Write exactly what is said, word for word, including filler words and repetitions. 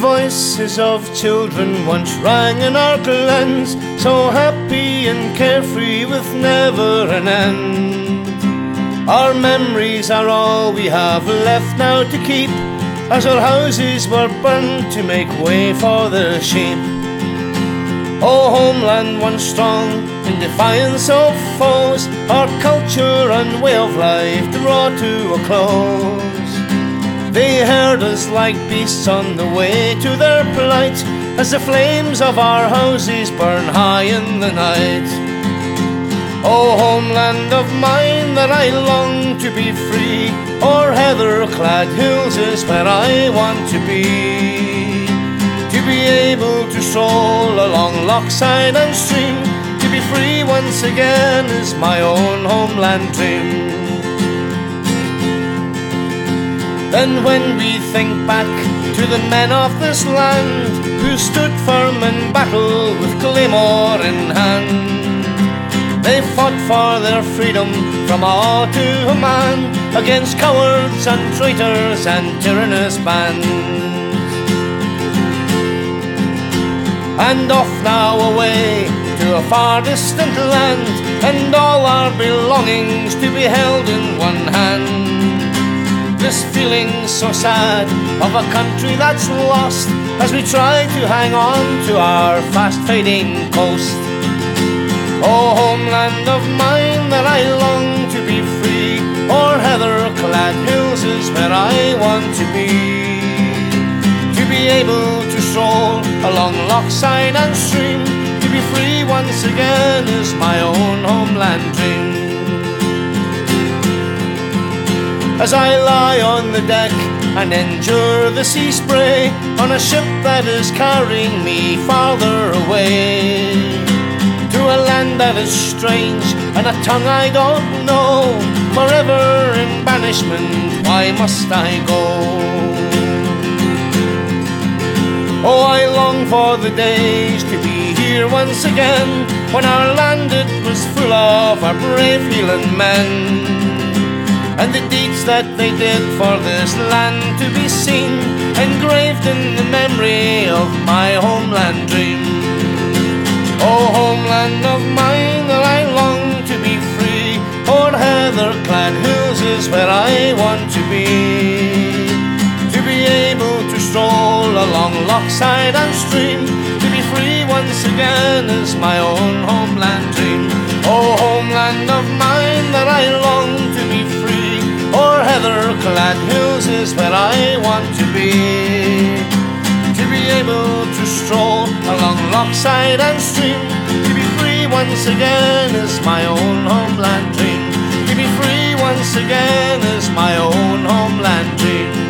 voices of children once rang in our glens, so happy and carefree with never an end. Our memories are all we have left now to keep, as our houses were burned to make way for the sheep. O homeland once strong in defiance of foes, our culture and way of life draw to a close. They herd us like beasts on the way to their plight, as the flames of our houses burn high in the night. O homeland of mine that I long to be free, o'er heather-clad hills is where I want to be. To be able to stroll along lochside and stream, to be free once again is my own homeland dream. Then when we think back to the men of this land, who stood firm in battle with claymore in hand, they fought for their freedom from all to a man, against cowards and traitors and tyrannous bands. And off now away to a far distant land, and all our belongings to be held in one hand. This feeling so sad of a country that's lost, as we try to hang on to our fast fading coast. O homeland of mine that I long to be free, o'er heather-clad hills is where I want to be. To be able to stroll along lochside and stream, to be free once again is my own homeland dream. As I lie on the deck and endure the sea spray, on a ship that is carrying me farther away, to a land that is strange and a tongue I don't know, forever in banishment, why must I go? Oh, I long for the days to be here once again, when our land it was full of our brave Hieland men, and the deeds that they did for this land to be seen, engraved in the memory of my homeland dream. O homeland of mine that I long to be free, o'er heather-clad hills is where I want to be. To be able to stroll along lochside and stream, to be free once again is my own homeland dream. O homeland of mine that I long to be free, o'er heather-clad hills is where I want to be. To be able to stroll along lochside and stream, to be free once again is my own homeland dream. To be free once again is my own homeland dream.